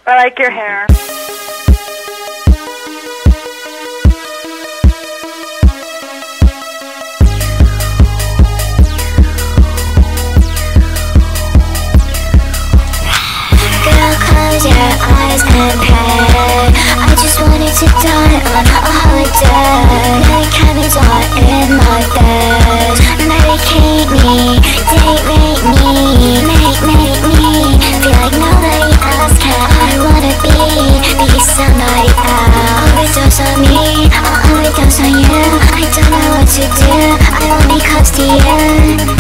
I like your hair. Girl, close your eyes and pray. I just wanted to die on a holiday. Many cabins are in my bed. Medicate me, date rape me, make me feel like nobody else can. I wanna be somebody else. Overdose on me, I'll overdose on you. I don't know what to do, I won't be close to you.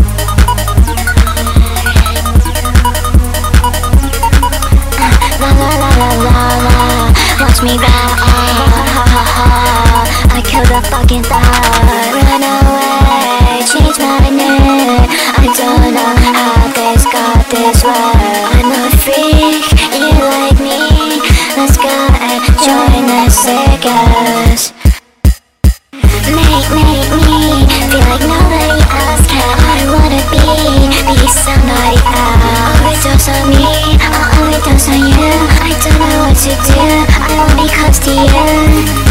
Watch me go, I killed the fucking thought. Run away, change my name. I don't know how this got this way. I'm a freak, you like me. Let's go and join the circus. Make me feel like nobody else can. I wanna be somebody else. Overdose on me, I'll overdose on you. I don't know what to do, I won't be close to you.